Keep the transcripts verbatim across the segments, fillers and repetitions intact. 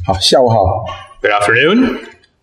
好，下午好。 Good afternoon.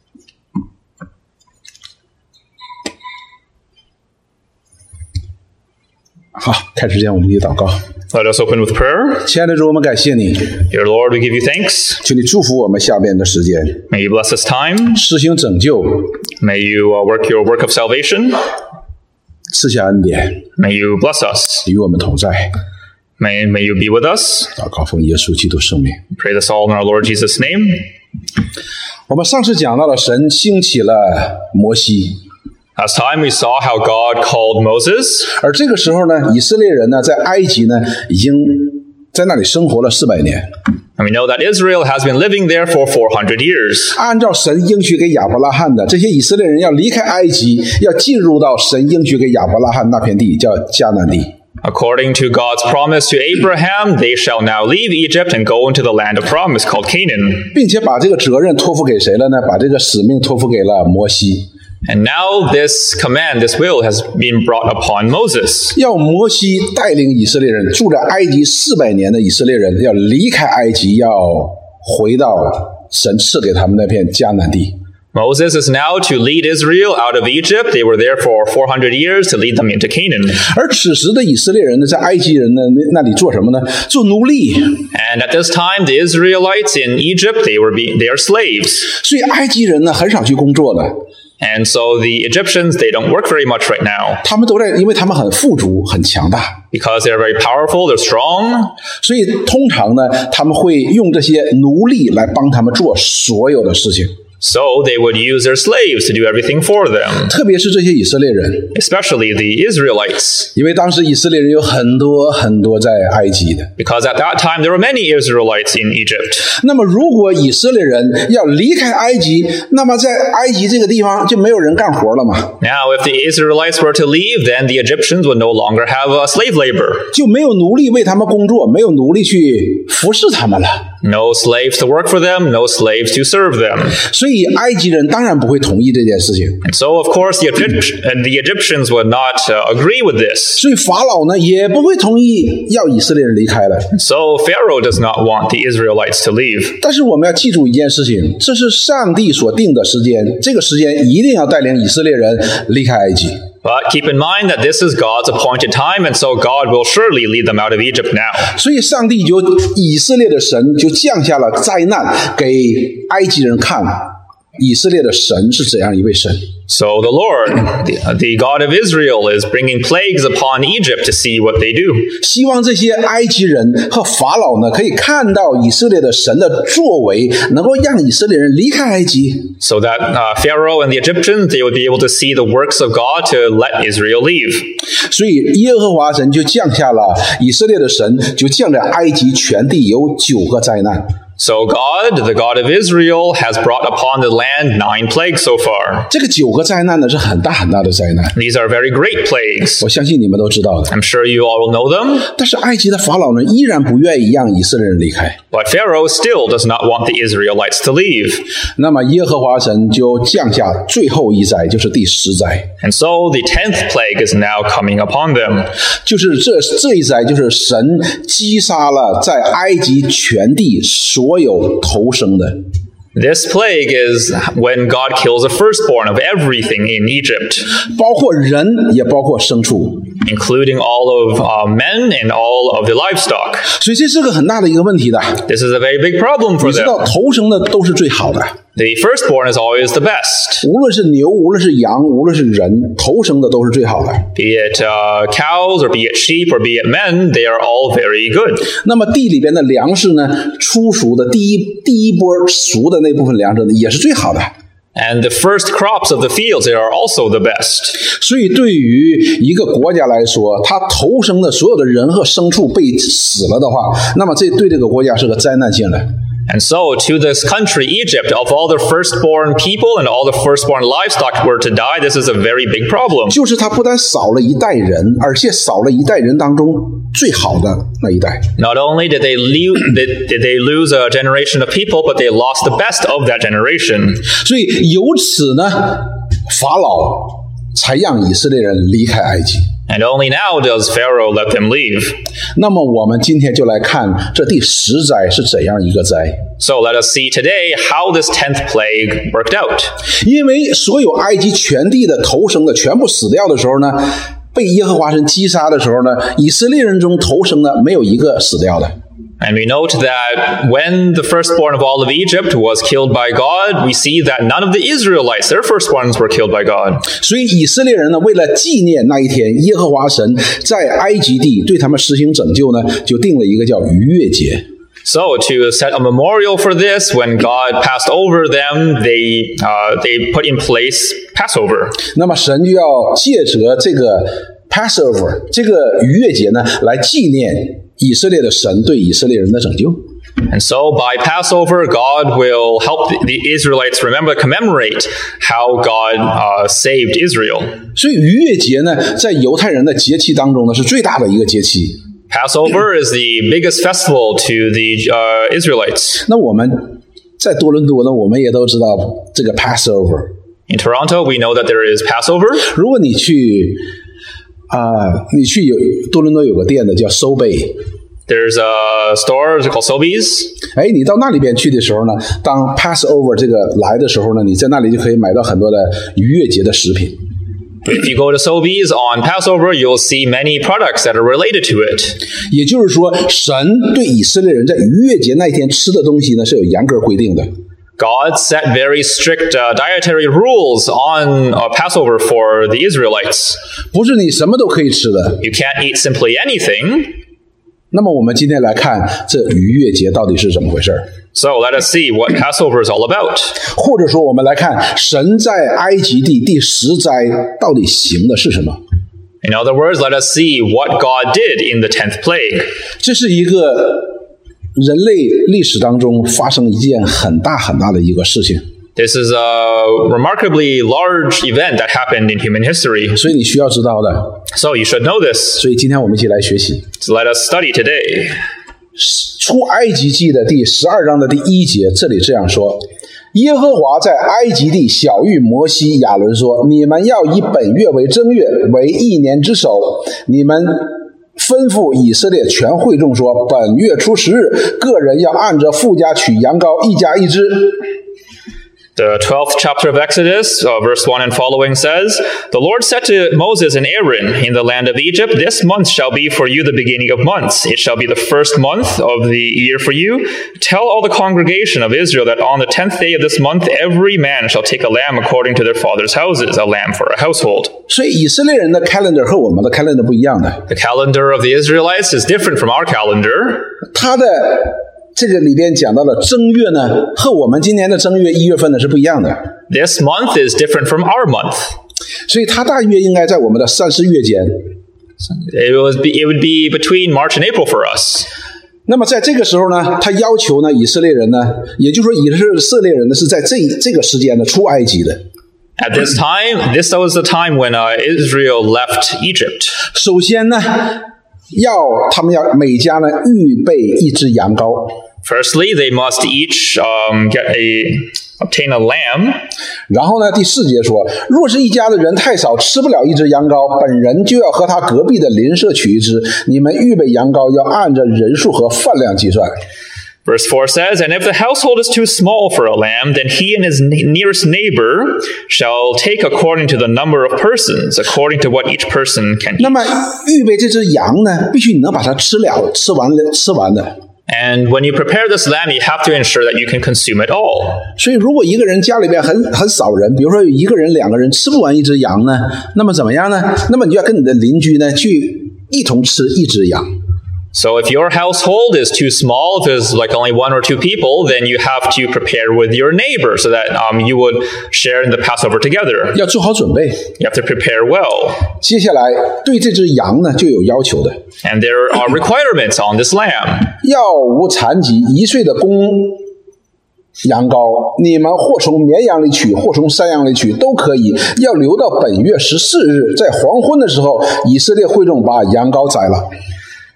好，开始之前我们一起祷告。 Let us open with prayer. 亲爱的主，我们感谢你， Dear Lord, we give you thanks. 求你祝福我们下边的时间， May you bless this time. 施行拯救， May you uh, work your work of salvation. 赐下恩典， May you bless us. 与我们同在。 May, may you be with us. 祷告奉耶稣基督圣名。 Pray this all in our Lord Jesus' name. 我们上次讲到了神兴起了摩西， Last time we saw how God called Moses. 而这个时候呢，以色列人呢在埃及呢已经在那里生活了四百年。 And we know that Israel has been living there for four hundred years. 按照神应许给亚伯拉罕的，这些以色列人要离开埃及，要进入到神应许给亚伯拉罕那片地，叫迦南地。 According to God's promise to Abraham, they shall now leave Egypt and go into the land of promise called Canaan. 并且把这个责任托付给谁了呢？把这个使命托付给了摩西。 And now this command, this will has been brought upon Moses. 要摩西带领以色列人住在埃及四百年的以色列人，要离开埃及，要回到神赐给他们那片迦南地。 Moses is now to lead Israel out of Egypt. They were there for four hundred years to lead them into Canaan. 而此时的以色列人呢，在埃及人呢那那里做什么呢？做奴隶。 And at this time, the Israelites in Egypt, they were being, they are slaves. 所以埃及人呢很少去工作的， And so the Egyptians, they don't work very much right now 他们都在，因为他们很富足、很强大， because they're very powerful, they're strong. 所以通常呢，他们会用这些奴隶来帮他们做所有的事情。 So they would use their slaves to do everything for them, 特别是这些以色列人， especially the Israelites. 因为当时以色列人有很多很多在埃及的。 Because at that time, there were many Israelites in Egypt. 那么，如果以色列人要离开埃及，那么在埃及这个地方就没有人干活了嘛， Now, if the Israelites were to leave, then the Egyptians would no longer have uh, slave labor. 就没有奴隶为他们工作，没有奴隶去服侍他们了。 No slaves to work for them, no slaves to serve them. 所以埃及人当然不会同意这件事情。 And so, of course, the, Egypt- and the Egyptians would not uh, agree with this. 所以法老呢也不会同意要以色列人离开了。 So, Pharaoh does not want the Israelites to leave. 但是我们要记住一件事情，这是上帝所定的时间，这个时间一定要带领以色列人离开埃及。 But keep in mind that this is God's appointed time, and so God will surely lead them out of Egypt now. 所以上帝就以色列的神就降下了灾难给埃及人看，以色列的神是怎样一位神。 So the Lord, the, the God of Israel, is bringing plagues upon Egypt to see what they do. 希望这些埃及人和法老呢，可以看到以色列的神的作为，能够让以色列人离开埃及。 So that uh, Pharaoh and the Egyptians, they would be able to see the works of God to let Israel leave. 所以耶和华神就降下了以色列的神，就降在埃及全地有九个灾难。 So God, the God of Israel, has brought upon the land nine plagues so far. 这个九个灾难呢是很大很大的灾难， These are very great plagues. 我相信你们都知道的。 I'm sure you all will know them. 但是埃及的法老呢，依然不愿意让以色列人离开。 But Pharaoh still does not want the Israelites to leave. 那么耶和华神就降下最后一灾，就是第十灾， And so the tenth plague is now coming upon them. 就是这这一灾，就是神击杀了在埃及全地所有头生的。 This plague is when God kills a firstborn of everything in Egypt, 包括人，也包括牲畜， including all of uh, men and all of the livestock. 所以这是个很大的一个问题的。 This is a very big problem for 你知 them. 道，头生的都是最好的， The firstborn is always the best. 无论是牛，无论是羊，无论是人，头生的都是最好的。 Be it uh, cows or be it sheep or be it men, they are all very good. 那么地里边的粮食呢，初熟的第一第一波熟的那部分粮食呢，也是最好的。 And the first crops of the fields, they are also the best. 所以，对于一个国家来说，它头生的所有的人和牲畜被死了的话，那么这对这个国家是个灾难性的。 And so, to this country, Egypt, of all the firstborn people and all the firstborn livestock were to die, this is a very big problem. 就是它不但少了一代人，而且少了一代人当中最好的那一代。 Not only did they, lo- did, did they lose a generation of people, but they lost the best of that generation. 所以由此呢，法老才让以色列人离开埃及。 And only now does Pharaoh let them leave. 那么我们今天就来看这第十灾是怎样一个灾。 So let us see today how this tenth plague worked out. 因为所有埃及全地的头生的全部死掉的时候呢，被耶和华神击杀的时候呢，以色列人中头生的没有一个死掉的。 And we note that when the firstborn of all of Egypt was killed by God, we see that none of the Israelites, their firstborns, were killed by God. 所以以色列人呢，为了纪念那一天，耶和华神在埃及地对他们实行拯救呢，就定了一个叫逾越节。 So to set a memorial for this, when God passed over them, they uh, they put in place Passover. 那么神就要借着这个 Passover 这个逾越节呢，来纪念以色列的神对以色列人的拯救。 And so by Passover, God will help the Israelites remember, commemorate how God uh, saved Israel. 所以逾越节呢，在犹太人的节期当中呢，是最大的一个节期。 Passover is the biggest festival to the uh, Israelites. 那我们在多伦多呢，我们也都知道这个 Passover。 In Toronto, we know that there is Passover. 如果你去啊、呃，你去有多伦多有个店的叫 Sobeys。 There's a store called Sobeys. 哎，你到那里边去的时候呢，当 Passover 这个来的时候呢，你在那里就可以买到很多的逾越节的食品。 If you go to Sobeys on Passover, you'll see many products that are related to it. 也就是说，神对以色列人在逾越节那一天吃的东西呢，是有严格规定的。 God set very strict uh, dietary rules on uh, Passover for the Israelites. 不是你什么都可以吃的。 You can't eat simply anything. 那么我们今天来看这逾越节到底是怎么回事。 So let us see what Passover is all about. 或者说我们来看神在埃及地第十灾到底行的是什么。 In other words, let us see what God did in the tenth plague. 这是一个人类历史当中发生一件很大很大的一个事情。 This is a remarkably large event that happened in human history. 所以你需要知道的。 So you should know this. 所以今天我们一起来学习。 So let us study today. 出埃及记的第十二章的第一节，这里这样说：耶和华在埃及地晓谕摩西、亚伦说：你们要以本月为正月，为一年之首。你们吩咐以色列全会众说：本月初十日，个人要按着父家取羊羔，一家一只。 The twelfth chapter of Exodus, uh, verse one and following says, The Lord said to Moses and Aaron in the land of Egypt, This month shall be for you the beginning of months. It shall be the first month of the year for you. Tell all the congregation of Israel that on the tenth day of this month, every man shall take a lamb according to their father's houses, a lamb for a household. 所以以色列人的 calendar 和我们的 calendar 不一样的。 The calendar of the Israelites is different from our calendar. 他的这个里边讲到的正月呢，和我们今年的正月一月份呢是不一样的。 This month is different from our month. 所以它大约应该在我们的三四月间。 It would be, it would be between March and April for us. 那么在这个时候呢，他要求呢以色列人呢，也就是说以色列人呢是在这这个时间呢出埃及的。 At this time, this was the time when uh, Israel left Egypt. 首先呢，要他们要每家呢预备一只羊羔。 Firstly, they must each um, get a obtain a lamb. 然后呢，第四节说，若是一家的人太少，吃不了一只羊羔，本人就要和他隔壁的邻舍取一只。你们预备羊羔要按着人数和饭量计算。 Verse four says, And if the household is too small for a lamb, then he and his nearest neighbor shall take according to the number of persons, according to what each person can eat. 那么预备这只羊呢，必须你能把它吃了，吃完了，吃完的。 And when you prepare this lamb, you have to ensure that you can consume it all. 所以，如果一个人家里边很很少人，比如说有一个人、两个人吃不完一只羊呢，那么怎么样呢？那么你就要跟你的邻居呢去一同吃一只羊。 So if your household is too small, if there's like only one or two people, then you have to prepare with your neighbor so that um, you would share in the Passover together. 要做好准备。 You have to prepare well. 接下来对这只羊呢就有要求的， And there are requirements on this lamb. 要无残疾，一岁的公羊羔，你们或从绵羊里取，或从山羊里取，都可以。要留到本月十四日，在黄昏的时候，以色列会众把羊羔宰了。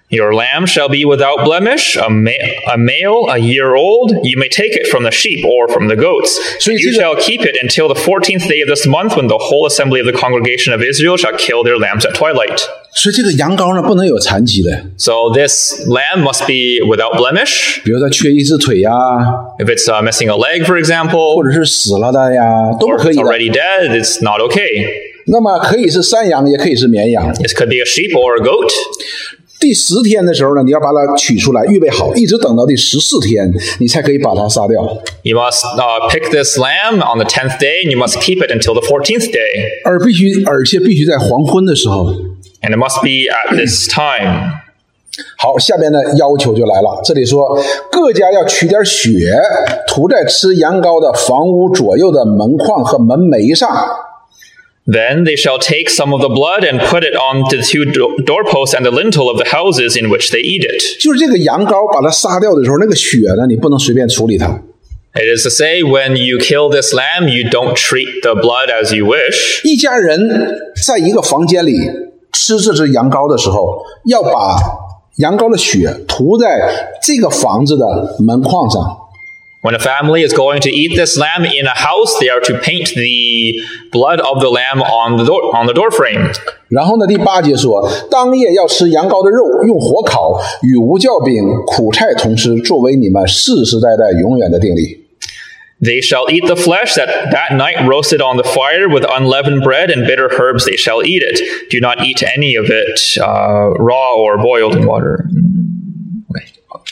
Your lamb shall be without blemish, a, ma- a male, a year old. You may take it from the sheep or from the goats. You shall keep it until the fourteenth day of this month, when the whole assembly of the congregation of Israel shall kill their lambs at twilight. 所以这个羊羔呢，不能有残疾的。 So this lamb must be without blemish. 比如它缺一只腿呀， If it's uh, missing a leg, for example, 或者是死了的呀，都不 or 可 it's 以的。 already dead, it's not okay. 那么可以是山羊，也可以是绵羊。 This could be a sheep or a goat. 第十天的时候呢，你要把它取出来，预备好，一直等到第十四天，你才可以把它杀掉。 You must uh, pick this lamb on the tenth day, and you must keep it until the fourteenth day. 而必须，而且必须在黄昏的时候。 And it must be at this time. 好，下边的要求就来了。这里说，各家要取点血，涂在吃羊羔的房屋左右的门框和门楣上。 Then they shall take some of the blood and put it on the two do- doorposts and the lintel of the houses in which they eat it. 就是这个羊羔把它杀掉的时候，那个血呢，你不能随便处理它。 It is to say, when you kill this lamb, you don't treat the blood as you wish. 一家人在一个房间里吃这只羊羔的时候，要把羊羔的血涂在这个房子的门框上。 When a family is going to eat this lamb in a house, they are to paint the blood of the lamb on the door, on the door frame. 然后呢，第八节说，当夜要吃羊羔的肉，用火烤，与无酵饼、苦菜同吃，作为你们世世代代永远的定例。 They shall eat the flesh that that night roasted on the fire with unleavened bread and bitter herbs they shall eat it. Do not eat any of it uh, raw or boiled in water. Okay.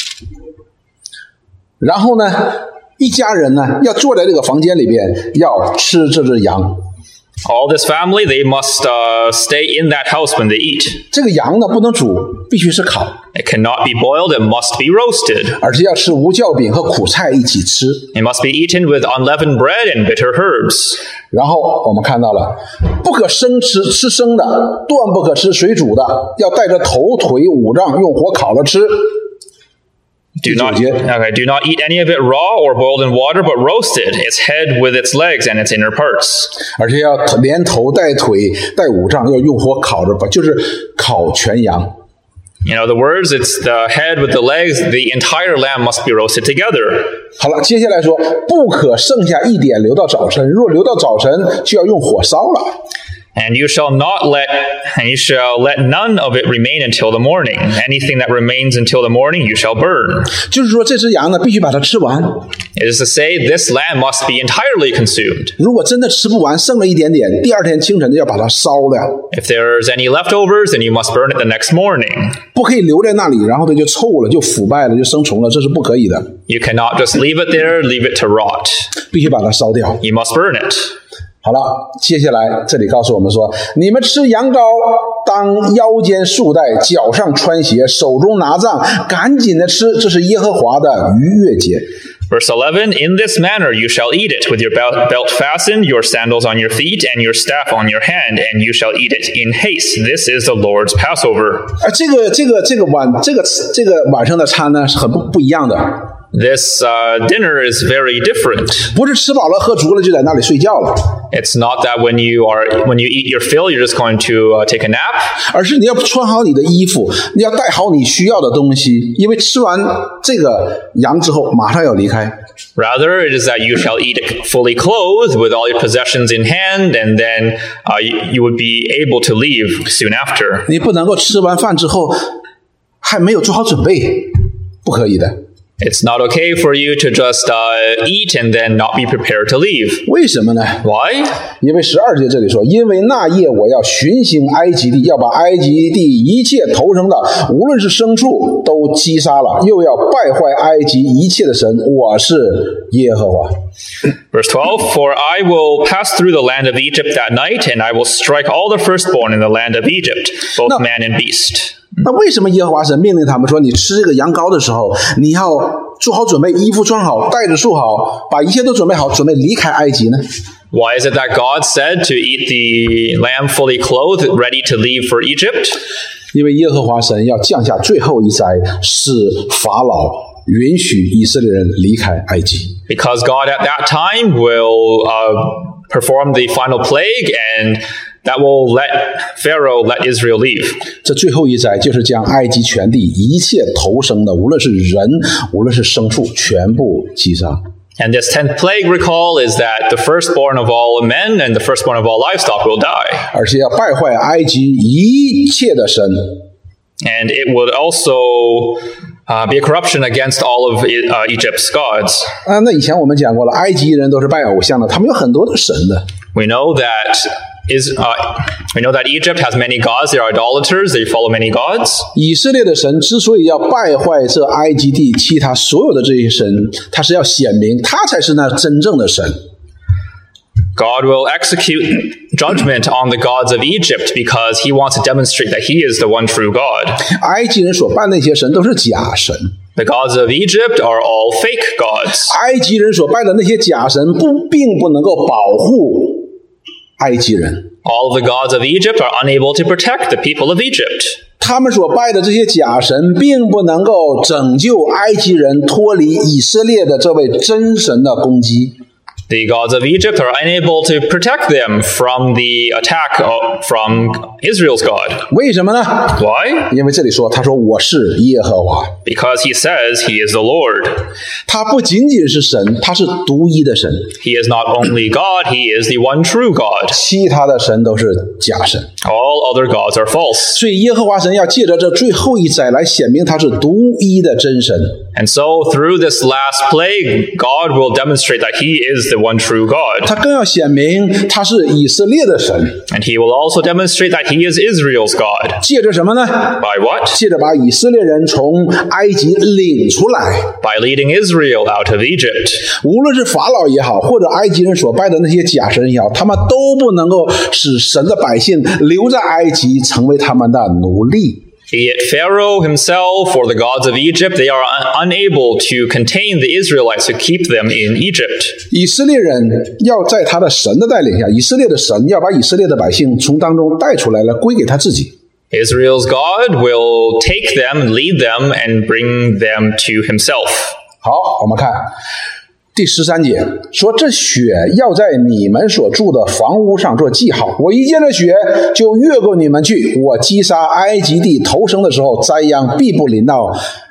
然后呢，一家人呢要坐在这个房间里边，要吃这只羊。 All this family, they must uh, stay in that house when they eat. 这个羊呢不能煮，必须是烤， It cannot be boiled, it must be roasted. 而且要吃无酵饼和苦菜一起吃。 It must be eaten with unleavened bread and bitter herbs. 然后我们看到了，不可生吃，吃生的，断不可吃水煮的，要带着头、腿、五脏，用火烤了吃。 Do not, okay, do not eat any of it raw or boiled in water, but roasted, its head with its legs and its inner parts. 而且要连头带腿带五脏，要用火烤着，把就是烤全羊。 In other words, it's the head with the legs, the entire lamb must be roasted together. 好了，接下来说，不可剩下一点留到早晨，若留到早晨，就要用火烧了。 And you shall not let, and you shall let none of it remain until the morning. Anything that remains until the morning, you shall burn. 就是说，这只羊呢，必须把它吃完。 It is to say, this lamb must be entirely consumed. 如果真的吃不完，剩了一点点，第二天清晨就要把它烧了， If there's any leftovers, then you must burn it the next morning. 不可以留在那里，然后它就臭了，就腐败了，就生虫了，这是不可以的， You cannot just leave it there, leave it to rot. 必须把它烧掉。 You must burn it. 好了，接下来这里告诉我们说，你们吃羊羔，当腰间束带，脚上穿鞋，手中拿杖，赶紧的吃，这是耶和华的逾越节。 Verse eleven, in this manner you shall eat it, with your belt, belt fastened, your sandals on your feet, and your staff on your hand, and you shall eat it in haste. This is the Lord's Passover. 而这个这个这个晚这个这个晚上的餐呢，是很不不一样的， This uh, dinner is very different. 不是吃饱了喝足了就在那里睡觉了， It's not that when you are when you eat your fill, you're just going to uh, take a nap. 而是你要穿好你的衣服，你要带好你需要的东西，因为吃完这个羊之后，马上要离开。 Rather, it is that you shall eat it fully clothed with all your possessions in hand, and then uh, you, you would be able to leave soon after. 你不能够吃完饭之后还没有做好准备，不可以的。 It's not okay for you to just uh, eat and then not be prepared to leave. 为什么呢？ Why? 因为十二节这里说，因为那夜我要巡行埃及地，要把埃及地一切投生的，无论是牲畜，都击杀了，又要败坏埃及一切的神，我是耶和华。 Verse twelve, for I will pass through the land of Egypt that night, and I will strike all the firstborn in the land of Egypt, both No. man and beast. 那为什么耶和华神命令他们说，你吃这个羊羔的时候，你要做好准备，衣服穿好，带着束好，把一切都准备好，准备离开埃及呢？ Why is it that God said to eat the lamb fully clothed, ready to leave for Egypt? 因为耶和华神要降下最后一灾，使法老允许以色列人离开埃及。 Because God at that time will uh, perform the final plague, and that will let Pharaoh let Israel leave. 这最后一灾就是将埃及全地一切投生的，无论是人，无论是牲畜，全部击杀。 And this tenth plague, recall, is that the firstborn of all men and the firstborn of all livestock will die. 而且要败坏埃及一切的神。 And it would also uh, be a corruption against all of uh, Egypt's gods. 啊，那以前我们讲过了，埃及人都是拜偶像的，他们有很多的神的。 We know that is uh, we know that Egypt has many gods. They are idolaters. They follow many gods. 以色列的神之所以要败坏这埃及地其他所有的这些神，他是要显明他才是那真正的神。 God will execute judgment on the gods of Egypt because he wants to demonstrate that he is the one true God. 埃及人所拜那些神都是假神。 The gods of Egypt are all fake gods. 埃及人所拜的那些假神不并不能够保护埃及人。 All of the gods of Egypt are unable to protect the people of Egypt. 他们所拜的这些假神并不能够拯救埃及人脱离以色列的这位真神的攻击。 The gods of Egypt are unable to protect them from the attack of, from Israel's God. 为什么呢？ Why? 因为这里说，他说我是耶和华。 Because he says he is the Lord. 他不仅仅是神，他是独一的神。 He is not only God, he is the one true God. 其他的神都是假神。 All other gods are false. 所以耶和华神要借着这最后一灾来显明他是独一的真神。 And so through this last plague, God will demonstrate that he is the one true God. 他更要显明他是以色列的神。 And he will also demonstrate that he is Israel's God. 借着什么呢？ By what? 借着把以色列人从埃及领出来。 By leading Israel out of Egypt. 无论是法老也好，或者埃及人所拜的那些假神也好，他们都不能够使神的百姓留在埃及，成为他们的奴隶。 Be it Pharaoh himself or the gods of Egypt, they are un- unable to contain the Israelites to keep them in Egypt. 以色列人要在他的神的带领下，以色列的神要把以色列的百姓从当中带出来，来归给他自己。 Israel's God will take them, lead them, and bring them to himself. 好，我们看第十三节说，这血要在你们所住的房屋上做记号，我一见这血就越过你们去，我击杀埃及地投生的时候，灾殃必不临到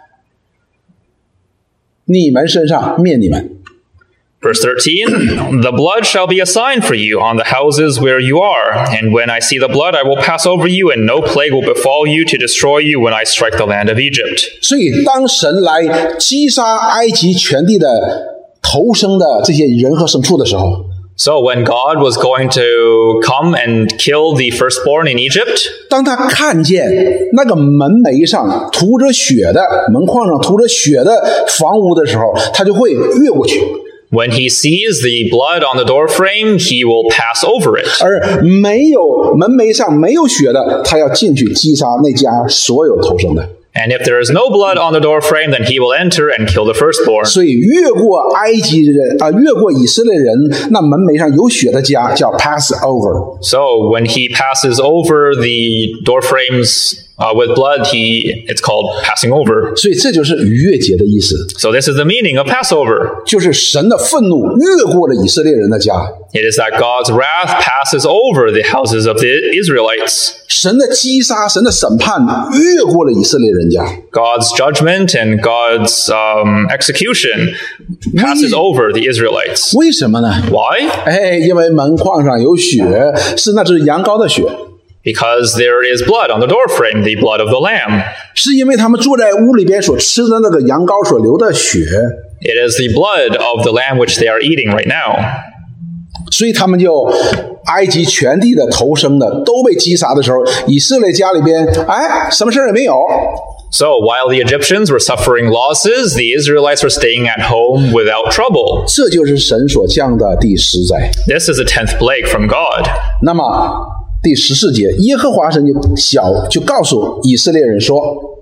你们身上，灭你们。 Verse thirteen, the blood shall be a sign for you on the houses where you are, and when I see the blood, I will pass over you, and no plague will befall you to destroy you when I strike the land of Egypt. 所以当神来击杀埃及全地的投生的这些人和牲畜的时候， So when God was going to come and kill the firstborn in Egypt, 当他看见那个门楣上涂着血的门框上涂着血的房屋的时候，他就会越过去。 when he sees the blood on the doorframe, he will pass over it. 而没有门楣上没有血的，他要进去击杀那家所有投生的。 And if there is no blood on the doorframe, then he will enter and kill the firstborn. 所以越过埃及人啊、呃，越过以色列人，那门楣上有血的家叫 pass over。 So when he passes over the doorframes uh, with blood, he it's called passing over. 所以这就是逾越节的意思， So this is the meaning of Passover. 就是神的愤怒越过了以色列人的家， It is that God's wrath passes over the houses of the Israelites. 神的击杀、神的审判越过了以色列人家。 God's judgment and God's um, execution passes over the Israelites. 为什么呢？ Why? 哎，因为门框上有血，是那只羊羔的血， Because there is blood on the doorframe, the blood of the lamb. 是因为他们坐在屋里边所吃的那个羊羔所流的血， It is the blood of the lamb which they are eating right now. 所以他们就埃及全地的投生的都被击杀的时候，以色列家里边，哎，什么事儿也没有。 So while the Egyptians were suffering losses, the Israelites were staying at home without trouble. 这就是神所降的第十灾。 This is a tenth plague from God. 那么第十四节，耶和华神就小就告诉以色列人说，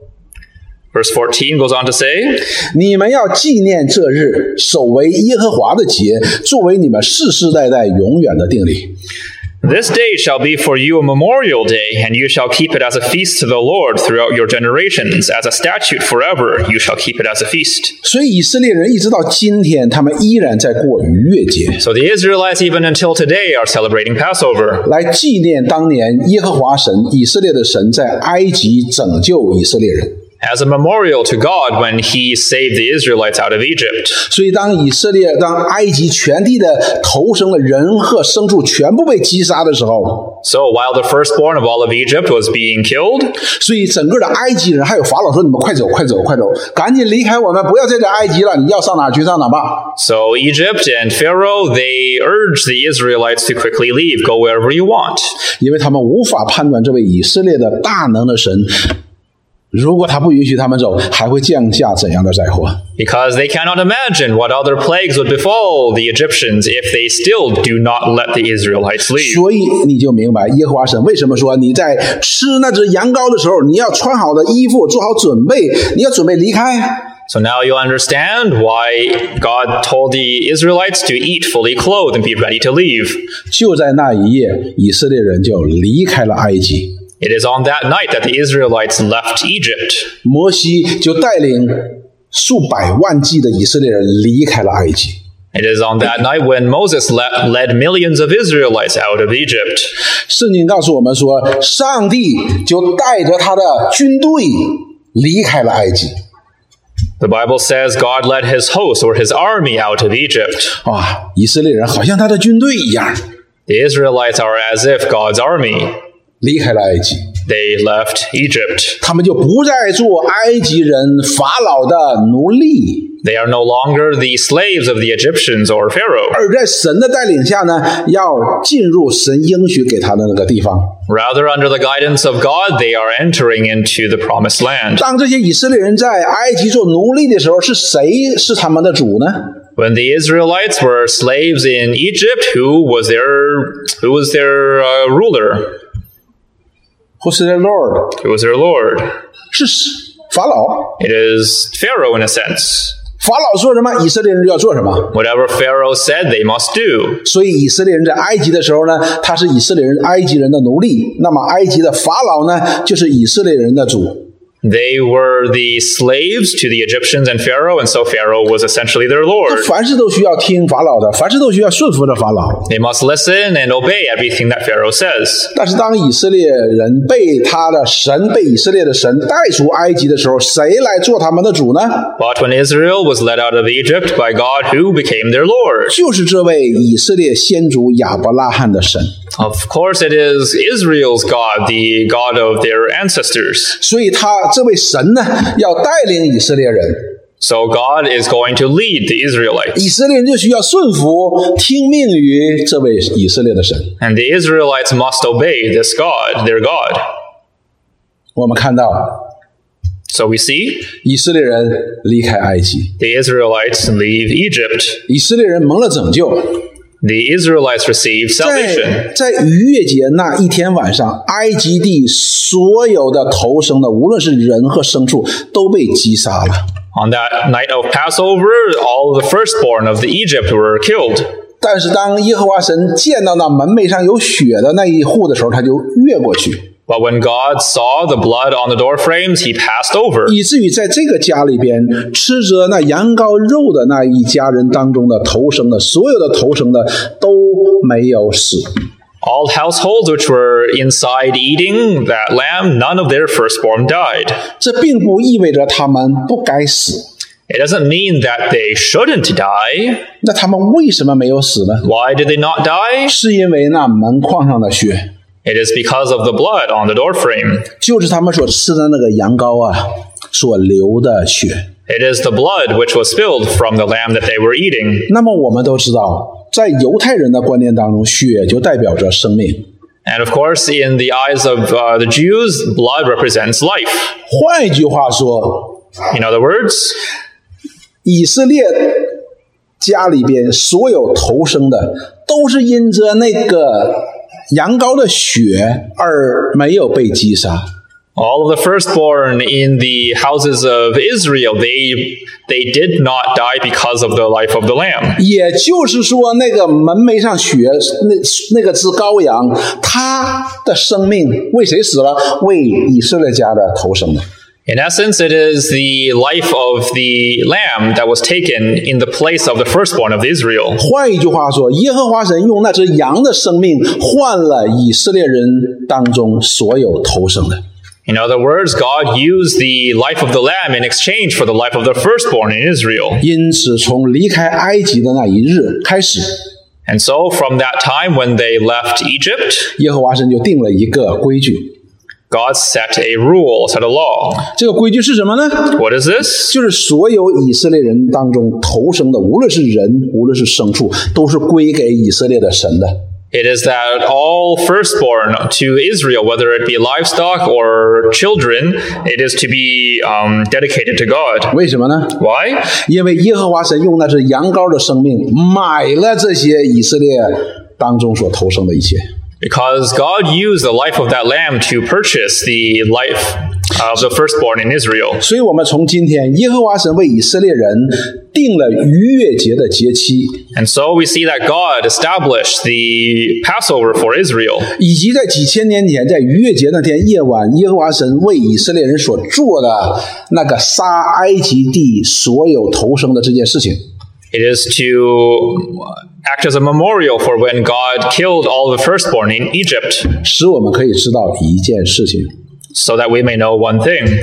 Verse fourteen goes on to say, 你们要纪念这日，守为耶和华的节，作为你们世世代代永远的定理。 This day shall be for you a memorial day, and you shall keep it as a feast to the Lord throughout your generations. As a statute forever, you shall keep it as a feast. 所以以色列人一直到今天，他们依然在过逾越节， So the Israelites, even until today, are celebrating Passover 来纪念当年耶和华神以色列的神在埃及拯救以色列人。 as a memorial to God when he saved the Israelites out of Egypt. 所以当以色列、当埃及全地的头生的人和牲畜全部被击杀的时候， So while the firstborn of all of Egypt was being killed, 所以整个的埃及人还有法老说：“你们快走，快走，快走，赶紧离开我们，不要在这埃及了，你要上哪去上哪吧。” so Egypt and Pharaoh, they urged the Israelites to quickly leave, go wherever you want. 因为他们无法判断这位以色列的大能的神，如果他不允许他们走，还会降下怎样的灾祸？ Because they cannot imagine what other plagues would befall the Egyptians if they still do not let the Israelites leave. 所以你就明白耶和华神为什么说你在吃那只羊羔的时候，你要穿好的衣服，做好准备，你要准备离开。 So now you understand why God told the Israelites to eat fully clothed and be ready to leave. 就在那一夜，以色列人就离开了埃及。 It is on that night that the Israelites left Egypt. 摩西就带领数百万计的以色列人离开了埃及。 It is on that night when Moses le- led millions of Israelites out of Egypt. 圣经告诉我们说，上帝就带着他的军队离开了埃及。 The Bible says God led his host or his army out of Egypt. 啊，以色列人好像他的军队一样， The Israelites are as if God's army. 离开了埃及。 They left Egypt. 他们就不再做埃及人法老的奴隶， They are no longer the slaves of the Egyptians or Pharaoh. 而在神的带领下呢，要进入神应许给他的那个地方。 Rather, under the guidance of God, they are entering into the promised land. 当这些以色列人在埃及做奴隶的时候，是谁是他们的主呢？ When the Israelites were slaves in Egypt, who was their who was their uh, ruler? Who's their Lord？ Who was their lord? 是法老。 It is Pharaoh in a sense. 法老说什么，以色列人就要做什么。 Whatever Pharaoh said, they must do. 所以以色列人在埃及的时候呢，他是以色列人、埃及人的奴隶。那么埃及的法老呢，就是以色列人的主。 They were the slaves to the Egyptians and Pharaoh, and so Pharaoh was essentially their lord. 凡事都需要听法老的，凡事都需要顺服的法老。 They must listen and obey everything that Pharaoh says. 但是当以色列人被他的神、被以色列的神带出埃及的时候，谁来做他们的主呢？ But when Israel was led out of Egypt by God, who became their lord? 就是这位以色列先祖亚伯拉罕的神。 Of course, it is Israel's God, the God of their ancestors. 所以他这位神呢，要带领以色列人， So God is going to lead the 以 Israelites. 色列人就需要顺服、听命于这位以色列的神。 And the Israelites must obey this God, their God. 我们看到 So we see 以色列人离开埃及， the Israelites leave Egypt. 以色列人蒙了拯救。 The Israelites receive salvation. 在在逾越节那一天晚上，埃及地所有的头生的，无论是人和牲畜，都被击杀了。 On that night of Passover, all the firstborn of the Egypt were killed. 但是当耶和华神见到那门楣上有血的那一户的时候，他就越过去， But when God saw the blood on the door frames, he passed over. 以至于在这个家里边吃着那羊羔肉的那一家人当中的头生的，所有的头生的都没有死。 All households which were inside eating that lamb, none of their firstborn died. 这并不意味着他们不该死， It doesn't mean that they shouldn't die. 那他们为什么没有死呢？ Why did they not die? 是因为那门框上的血， It is because of the blood on the doorframe. 就是他们所吃的那个羊羔啊所流的血。 It is the blood which was spilled from the lamb that they were eating. 那么我们都知道，在犹太人的观念当中，血就代表着生命。 And of course, in the eyes of uh, the Jews, blood represents life. 换一句话说， In other words, 以色列家里边所有头生的，都是因着那个羊羔的血而没有被击杀。 All of the firstborn in the houses of Israel, they they did not die because of the life of the lamb. 也就是说，那个门楣上血那那个只羔羊，它的生命为谁死了？为以色列家的头生的。 In essence, it is the life of the lamb that was taken in the place of the firstborn of Israel. 换一句话说，耶和华神用那只羊的生命换了以色列人当中所有头生的。 In other words, God used the life of the lamb in exchange for the life of the firstborn in Israel. 因此，从离开埃及的那一日开始， And so from that time when they left Egypt, 耶和华神就定了一个规矩。 God set a rule, set a law. 这个规矩是什么呢？ What is this? 就是所有以色列人当中头生的，无论是人，无论是牲畜，都是归给以色列的神的。 It is that all firstborn to Israel, whether it be livestock or children, it is to be um, dedicated to God. 为什么呢？ Why? 因为耶和华神用那只羊羔的生命买了这些以色列当中所头生的一切。 Because God used the life of that lamb to purchase the life of the firstborn in Israel. 所以我们从今天，耶和华神为以色列人定了逾越节的节期， And so we see that God established the Passover for Israel. 以及在几千年前，在逾越节那天夜晚，耶和华神为以色列人所做的那个杀埃及地所有头生的这件事情。 It is to act as a memorial for when God killed all the firstborn in Egypt, 使我们可以知道一件事情， so that we may know one thing.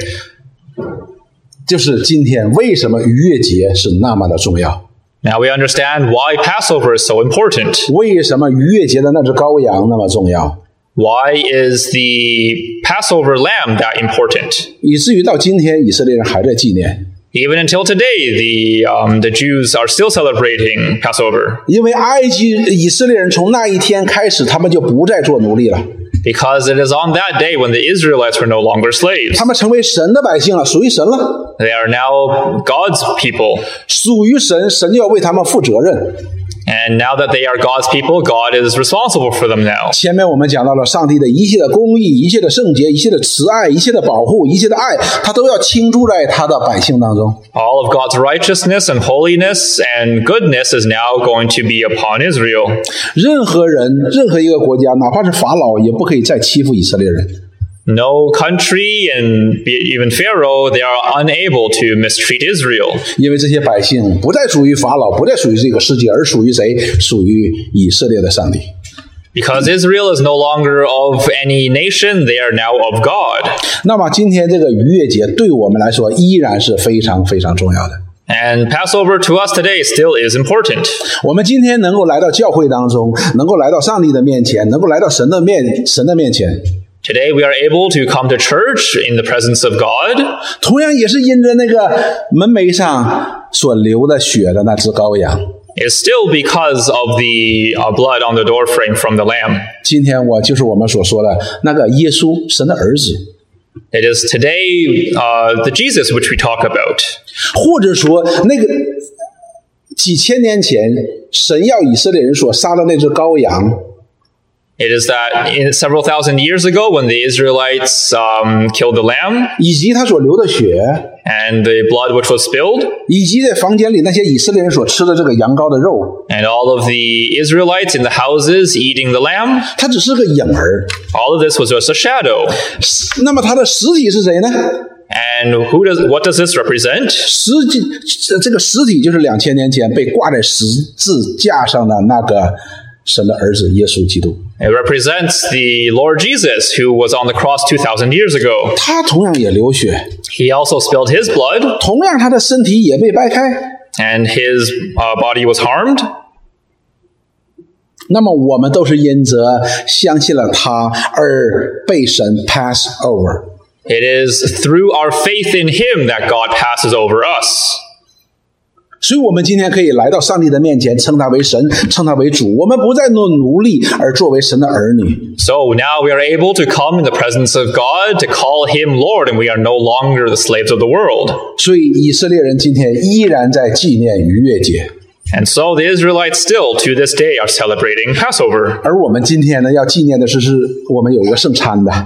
就是今天为什么逾越节是那么的重要？ Now we understand why Passover is so important. 为什么逾越节的那只羔羊那么重要？ Why is the Passover lamb that important? 以至于到今天，以色列人还在纪念。 Even until today, the um, the Jews are still celebrating Passover. 因为埃及以色列人从那一天开始，他们就不再做奴隶了， Because it is on that day when the Israelites were no longer slaves. 他们成为神的百姓了，属于神了， They are now God's people. 属于神，神就要为他们负责任。 And now that they are God's people, God is responsible for them now. 前面我们讲到了上帝的一切的公义、一切的圣洁、一切的慈爱、一切的保护、一切的爱，他都要倾注在他的百姓当中。 All of God's righteousness and holiness and goodness is now going to be upon Israel. 任何人、任何一个国家，哪怕是法老，也不可以再欺负以色列人。 No country and even Pharaoh, they are unable to mistreat Israel. 因为这些百姓不再属于法老，不再属于这个世界，而属于谁？属于以色列的上帝。 Because Israel is no longer of any nation, they are now of God. 那么今天这个逾越节对我们来说依然是非常非常重要的。 And Passover to us today still is important. 我们今天能够来到教会当中，能够来到上帝的面前，能够来到神的面神的面前， Today we are able to come to church in the presence of God. 同样也是因着那个门楣上所流的血的那只羔羊。 It's still because of the uh, blood on the doorframe from the lamb. 今天我就是我们所说的那个耶稣，神的儿子， It is today uh, the Jesus which we talk about. 或者说那个几千年前神要以色列人所杀的那只羔羊。 It is that in several thousand years ago when the Israelites um, killed the lamb 以及他所流的血， and the blood which was spilled, 以及在房间里那些以色列人所吃的这个羊羔的肉， and all of the Israelites in the houses eating the lamb, 它只是个影儿。 all of this was just a shadow. 那么它的实体是谁呢？ And who does what does this represent? 实际这个实体就是两千年前被挂在十字架上的那个神的儿子耶稣基督。 It represents the Lord Jesus who was on the cross two thousand years ago. 他同样也流血， He also spilled his blood, 同样他的身体也被掰开。 and his uh, body was harmed. 那么我们都是因着相信了他而被神 pass over。 It is through our faith in him that God passes over us. 所以我们今天可以来到上帝的面前，称他为神，称他为主。我们不再做奴隶，而作为神的儿女。 So now we are able to come in the presence of God to call him Lord, and we are no longer the slaves of the world. 所以以色列人今天依然在纪念逾越节， And so the Israelites still, to this day, are celebrating Passover. 而我们今天呢，要纪念的是，是我们有一个圣餐的。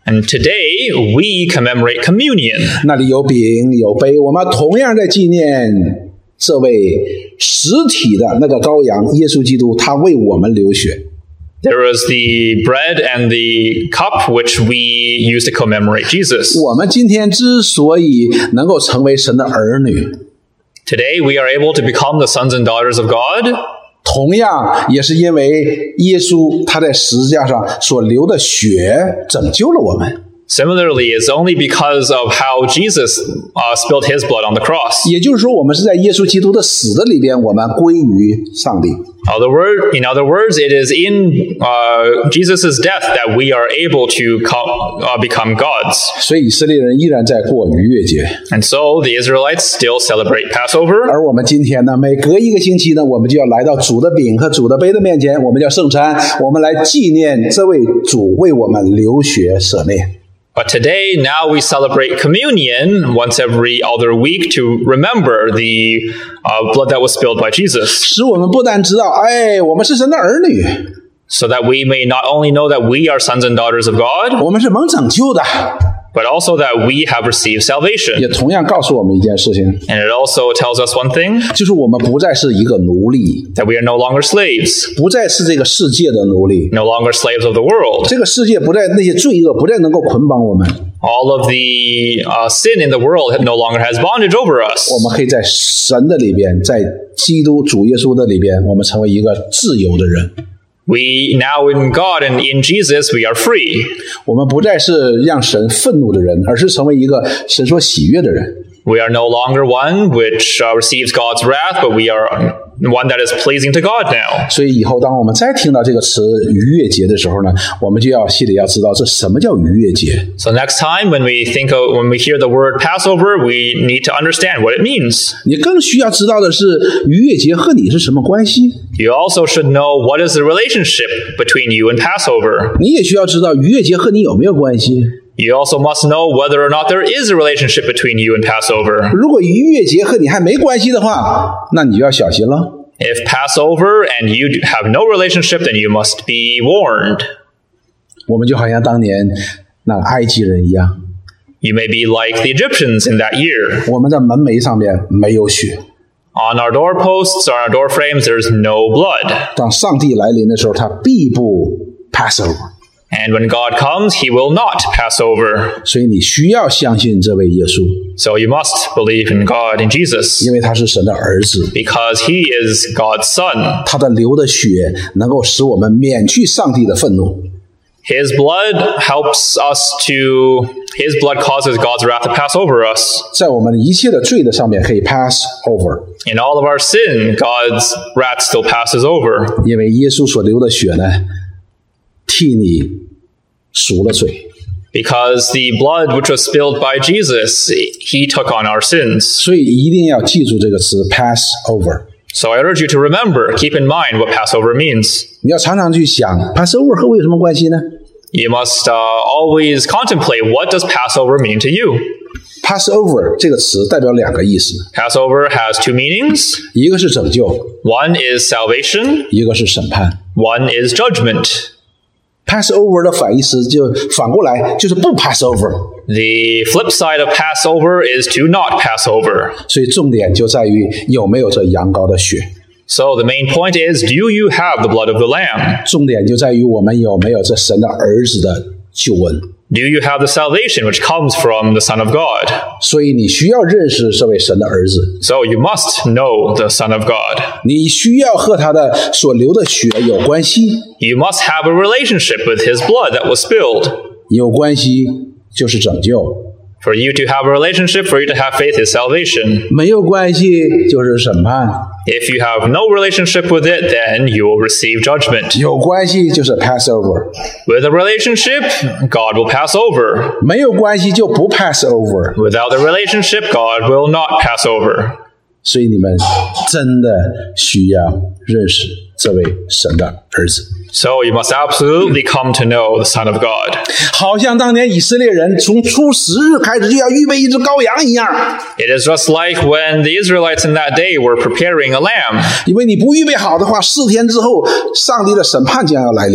And today we commemorate communion. 那里有饼有杯，我们同样在纪念这位实体的那个羔羊耶稣基督，他为我们流血。 There is the bread and the cup which we use to commemorate Jesus. 我们今天之所以能够成为神的儿女， Today we are able to become the sons and daughters of God. 同样也是因为耶稣他在十字架上所流的血拯救了我们。 Similarly, it's only because of how Jesus uh, spilled his blood on the cross. 也就是说，我们是在耶稣基督的死的里边，我们归于上帝。 Other word, in other words, it is in uh, Jesus' death that we are able to come, uh, become gods. 所以以色列人依然在过逾越节， And so the Israelites still celebrate Passover. 而我们今天呢，每隔一个星期呢，我们就要来到主的饼和主的杯的面前，我们叫圣餐，我们来纪念这位主为我们流血舍命。 But today, now we celebrate communion once every other week to remember the uh, blood that was spilled by Jesus, 使我们不但知道，哎，我们是神的儿女， so that we may not only know that we are sons and daughters of God, 我们是蒙拯救的， but also that we have received 也 salvation. 同样告诉我们一件事情， And it also tells us one thing, 就是我们不再是一个奴隶， that we are no longer slaves, 不再是这个世界的奴隶， no longer slaves of the world. 这个世界不再那些罪恶不再能够捆绑我们， All of the uh, sin in the world no longer has bondage over us. 我们可以在神的里边，在基督主耶稣的里边，我们成为一个自由的人。 We now in God and in Jesus, we are free. 我们不再是让神愤怒的人，而是成为一个神所喜悦的人。 We are no longer one which uh, receives God's wrath, but we are one that is pleasing to God now. 所以以后当我们再听到这个词逾越节的时候呢，我们就要心里要知道这什么叫逾越节。 So next time when we think of, when we hear the word Passover, we need to understand what it means. 你更需要知道的是逾越节和你是什么关系。 You also should know what is the relationship between you and Passover. 你也需要知道逾越节和你有没有关系。 You also must know whether or not there is a relationship between you and Passover. 如果逾越节和你还没关系的话，那你就要小心了。 If Passover and you have no relationship, then you must be warned. 我们就好像当年那个埃及人一样， You may be like the Egyptians in that year. 我们的门楣上面没有血。 On our doorposts, on our door frames, there's no blood. 当上帝来临的时候，他必不 pass over。 And when God comes, he will not pass over. 所以你需要相信这位耶稣， So you must believe in God, in Jesus, 因为他是神的儿子， because he is God's son. 他的流的血能够使我们免去上帝的愤怒。 His blood helps us to, his blood causes God's wrath to pass over us. 在我们一切的罪的上面可以 pass over， In all of our sin, God's wrath still passes over. 因为耶稣所流的血呢，替你赎了罪。 Because the blood which was spilled by Jesus, he took on our sins. 所以一定要记住这个词 pass over。 So I urge you to remember, keep in mind what Passover means. 你要常常去想 pass over 和我有什么关系呢？ You must uh, always contemplate, what does Passover mean to you? pass over 这个词代表两个意思， Passover has two meanings. 一个是拯救， One is salvation, 一个是审判。 one is judgment. pass over 的反义词就反过来就是不 pass over， The flip side of Passover is to not pass over. 所以重点就在于有没有这羊羔的血， So the main point is, do you have the blood of the Lamb? 重点就在于我们有没有这神的儿子的救恩。 Do you have the salvation which comes from the Son of God? 所以你需要认识这位神的儿子， So you must know the Son of God. 你需要和他的所流的血有关系， You must have a relationship with his blood that was spilled. 有关系就是拯救， For you to have a relationship, for you to have faith is salvation. 没有关系就是审判， If you have no relationship with it, then you will receive judgment. 有关系就是 pass over， With a relationship, God will pass over. 没有关系就不 pass over。 Without the relationship, God will not pass over. 所以你们真的需要认识这位神的儿子， So you must absolutely come to know the Son of God. 好像当年以色列人从初十日开始就要预备一只羔羊一样， It is just like when the Israelites in that day were preparing a lamb. 因为你不预备好的话，四天之后，上帝的审判将要来临。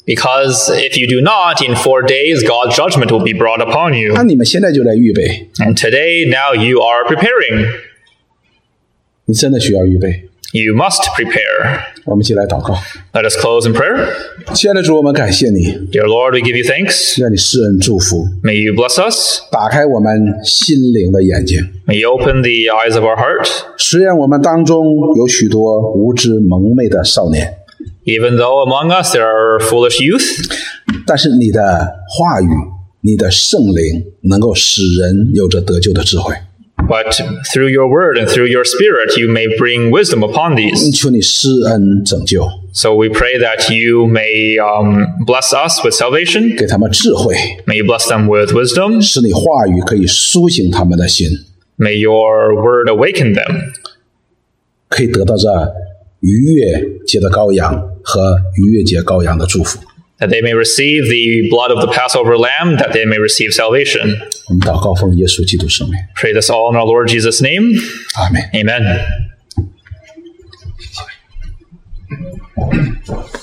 Because if you do not, in four days, God's judgment will be brought upon you. 那你们现在就来预备， And today, now you are preparing. 你真的需要预备。 You must prepare. 我们一起来祷告。 Let us close in prayer. 亲爱的主，我们感谢你， Dear Lord, we give you thanks. 让你施恩祝福， May you bless us. 打开我们心灵的眼睛。 May you open the eyes of our heart. 虽然我们当中有许多无知蒙昧的少年， Even though among us there are foolish youth, 但是你的话语、你的圣灵能够使人有着得救的智慧。 but through your word and through your spirit, you may bring wisdom upon these. 求你施恩拯救， So we pray that you may um, bless us with salvation. 给他们智慧， May you bless them with wisdom. 使你话语可以苏醒他们的心， May your word awaken them. 可以得到这逾越节的羔羊和逾越节羔羊的祝福。 That they may receive the blood of the Passover lamb, that they may receive salvation. 我们祷告奉耶稣基督圣名， Pray this all in our Lord Jesus' name. 阿门。 Amen.